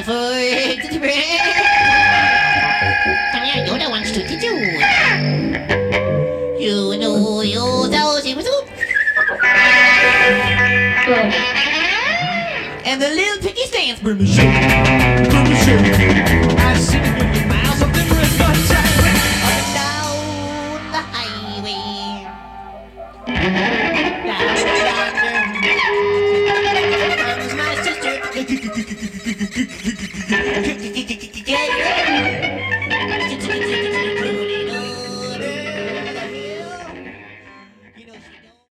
beautiful gingerbread. Come here, you're the ones to teach you. You know you're so super. And the little piggy stands. Bring me shake.